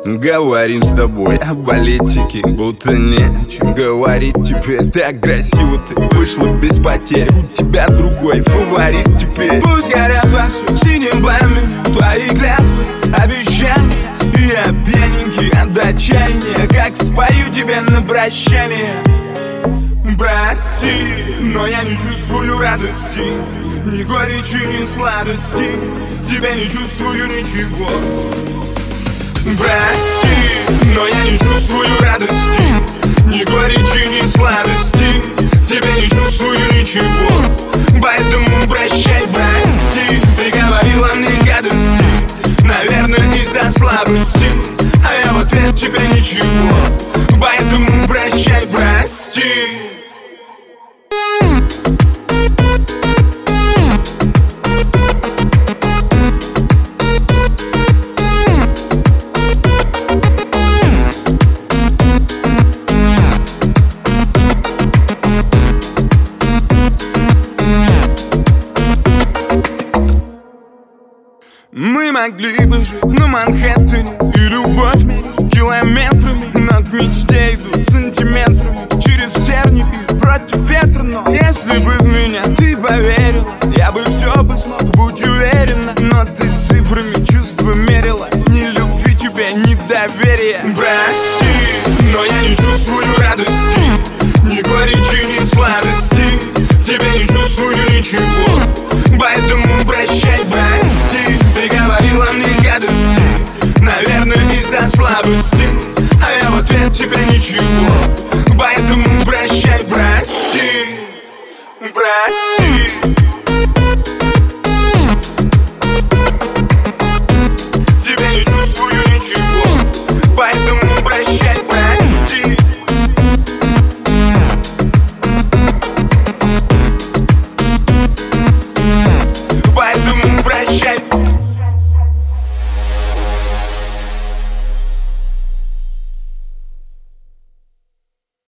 Говорим с тобой о политике, будто не о чем говорить. Теперь так красиво ты вышла без потерь. У тебя другой фаворит теперь. Пусть горят вовсю синим пламенем твои клятвы, обещания. Я пьяненький от отчаяния, как спою тебе на прощание. Прости, но я не чувствую радости, ни горечи, ни сладости. Тебя не чувствую ничего. Прости, но я не чувствую радости, ни горечи, ни сладости. Тебя не чувствую ничего. Поэтому прощай, прости. Ты говорила мне гадости, наверное, из-за слабости, а я в ответ тебе ничего. Поэтому прощай, прости. Мы могли бы жить на Манхэттене, и любовь мерить километрами. Но к мечте идут сантиметрами, через тернии и против ветра. Но если бы в меня ты поверила, я бы все бы смог, будь уверена. Но ты цифрами чувства мерила, ни любви тебе, ни доверия. Прости, но я не чувствую радости, ни горечи, ни сладости. Тебя не чувствую ничего. Поэтому прощай, прости. Ты говорила мне гадости, наверное, из-за слабости, а я в ответ тебе ничего. Поэтому прощай, прости. Прости.